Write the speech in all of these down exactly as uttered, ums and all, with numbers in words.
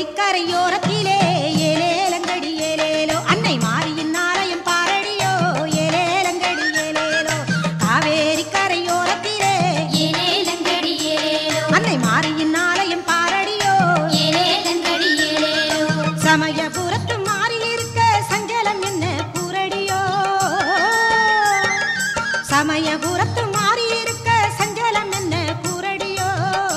கரையோரத்திலே ஏலேலங்கடி ஏலேலோ அன்னை மாரியின் ஆலயம் பாரடியோ ஏலேலங்கடி ஏலேலோ காவேரி கரையோரத்திலே ஏலேலங்கடி ஏலேலோ அன்னை மாரியின் ஆலயம் பாரடியோ ஏலேலங்கடி ஏலேலோ சமயபுரத்து மாறி இருக்க சஞ்சலம் என்ன கூரடியோ சமயபுரத்து மாறி இருக்க சஞ்சலம் என்ன கூரடியோ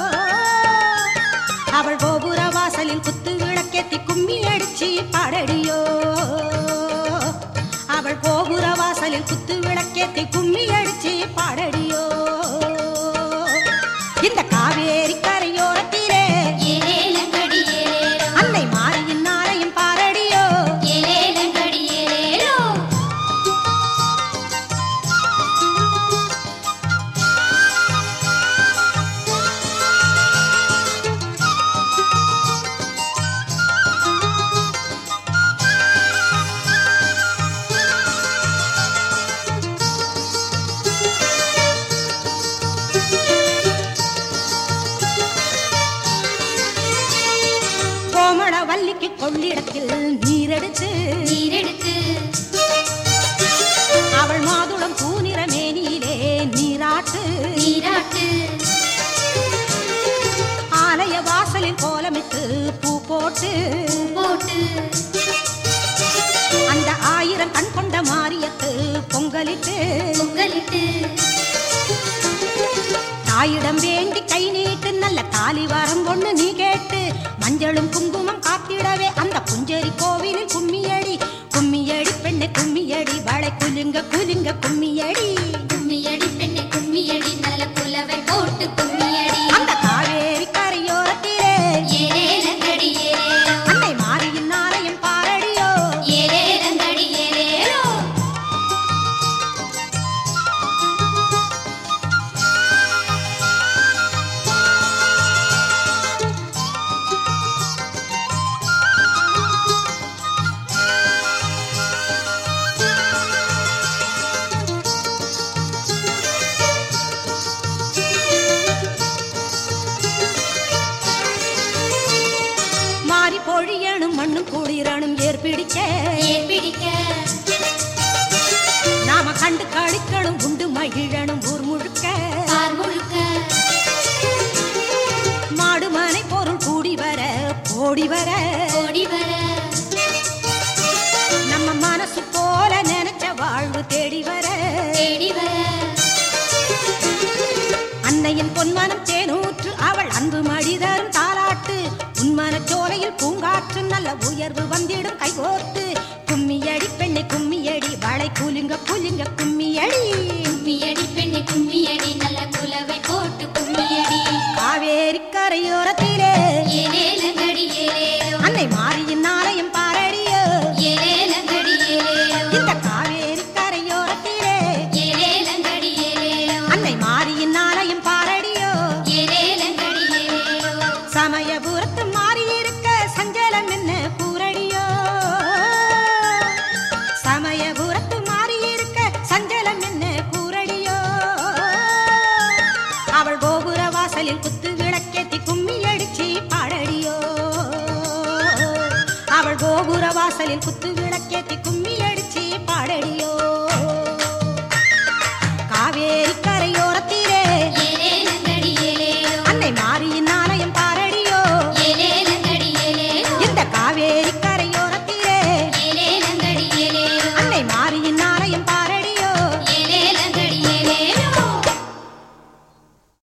அவள் கோபுர வாசலில் குத்து விளக்கேத்தி கும்மி அடிச்சு பாடடியோ அவள் கோபுர வாசலில் குத்து விளக்கேத்தி கும்மி அடிச்சு பாடடியோ இந்த காவேரி கரையோரத்திலே ஏலேலங்கடி ஏலேலோ அன்னை மாரியின் ஆலயம் பாரடியோ ஏலேலங்கடி ஏலேலோ கோமளவல்லிக்கு கொள்ளிடத்தில் நீரெடுத்து நீரெடுத்து அவள் மாதுளம் பூநிற மேனியிலே நீராட்டு நீராட்டு ஆலய வாசலில் கோலமிட்டு பூ போட்டு போட்டு அந்த ஆயிரம் கண் கொண்ட மாரியத்து பொங்கலிட்டு பொங்கலிட்டு தாயிடம் வேண்டி கை நீட்டு நல்ல தாலி வாரம் பொண்ணு நீ கேட்டு மஞ்சளும் குங்குமம் காத்திடவே அந்த புஞ்சரி கோவிலில் கும்மியடி கும்மியடி பெண்ணு கும்மியடி வளை குலுங்க குலுங்க கும்மியடி கும்மியடி பெண்ணே கும்மியடி நல்ல குலவை போட்டு கும்மியடி அந்த காவேரி கரையோரத்திலே ஏலேலங்கடி ஏலேலோ அன்னை மாரியின் ஆலயம் பாரடியோ ஏலேலங்கடி ஏலேலோ மாறி பொழியணும் மண்ணும் குளிரணும் ஏற்பிடிக்க ஏற்பிடிக்க நாம கண்டு கழிக்கணும் உண்டு மகிழணும் ஊர் முழுக்க பார் முழுக்க மாடு மனை பொருள் கூடி வர போடி வர ஓடி வர நம்ம மனசு போல நினைச்ச வாழ்வு தேடி வர தேடி வர அன்னையின் பொன்மனம் தேனூற்று அவள் அன்பு மடிதரும் தாலாட்டு உன்மன சோலையில் பூங்காற்று நல்ல உயர்வு வந்திடும் கைகோர்த்து கும்மியடி பெண்ணை கும்மியடி வளை குலுங்க குலுங்க கும்மியடி கும்மியடி பெண்ணே கும்மியடி நல்ல குலவை போட்டு கும்மியடி காவேரி கரையோரத்திலே ஏலேலங்கடி ஏலேலோ அன்னை மாரியின் ஆலயம் பாரடியோ ஏலேலங்கடி ஏலேலோ இந்த காவேரி கரையோரத்திலே ஏலேலங்கடி ஏலேலோ அன்னை மாரியின் ஆலயம் பாரடியோ ஏலேலங்கடி ஏலேலோ சமயபுரத்து மாறி இருக்க சஞ்சலம் என்ன கூரடியோ சமயபுரத்து மாறி இருக்க சஞ்சலம் என்ன கூரடியோ அவள் கோபுர வாசலில் குத்து விளக்கேத்தி கும்மி அடிச்சு பாடடியோ அவள் கோபுர வாசலில் குத்து